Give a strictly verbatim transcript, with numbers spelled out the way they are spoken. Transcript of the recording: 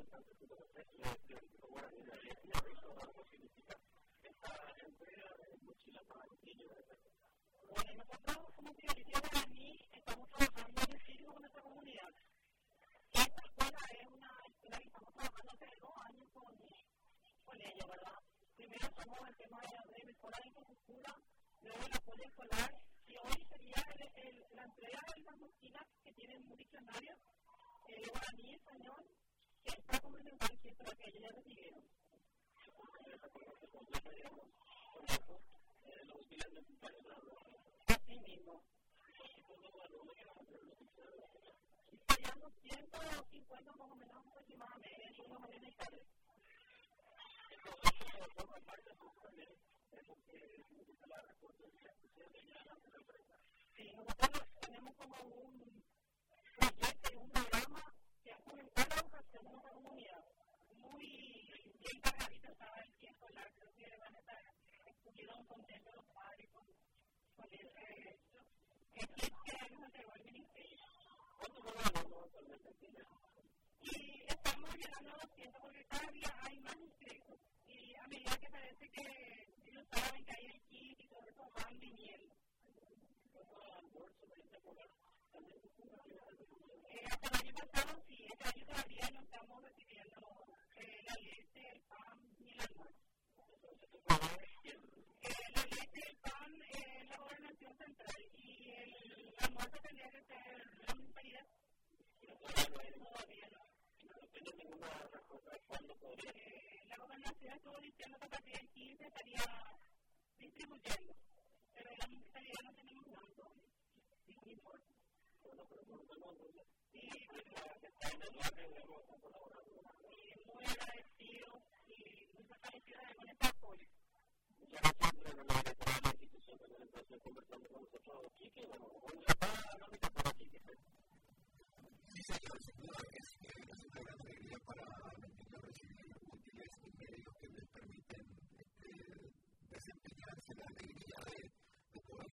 Bueno, nosotros como Fidelidad Guaraní estamos trabajando muchísimo con nuestra comunidad. Esta escuela es una escuela que estamos trabajando hace dos años con, con ella, ¿verdad? Primero somos el tema de, de mejora de infraestructura, luego el apoyo escolar, y hoy sería el, el, la entrega de las mochilas que tienen un diccionario eh, de guaraní y español, que es para complementar el cierto que ellos ya recibieron. Así mismo. Estarían ciento cincuenta más o menos aproximadamente, una mañana y tarde. Sí, nosotros tenemos como un proyecto, un programa que es fomentar la educación en nuestra comunidad. Muy bien cargadito estaba el tiempo escolar, creo que van a estar estuvieron contentos los padres con, con ese que que nos entregó el ministerio. ¿Cuántos programas actualmente tienen? Y estamos llegando a doscientos porque cada día hay más inscritos y a medida que parece que ellos saben que hay el kit y todo eso van viniendo. Eh, hasta el año pasado sí, este año todavía no estamos recibiendo eh, la leche, el pan ni el almuerzo. Eh, la leche, el pan es eh, la gobernación central y el almuerzo tendría que ser la municipalidad. Todavía no. No tiene ninguna respuesta de cuándo podría. Eh, la gobernación estuvo diciendo que a partir del quince estaría distribuyendo, pero la municipalidad no tenemos tanto. Ningún informe. Sí, está en el barrio, hemos colaborado. Y muy agradecido y muy agradecido con este apoyo. Muchas gracias por la directora de la institución que nos está conversando con nosotros aquí, que bueno, hoy está hablando por aquí. Sí, señor, sin duda es una gran alegría para los niños recibir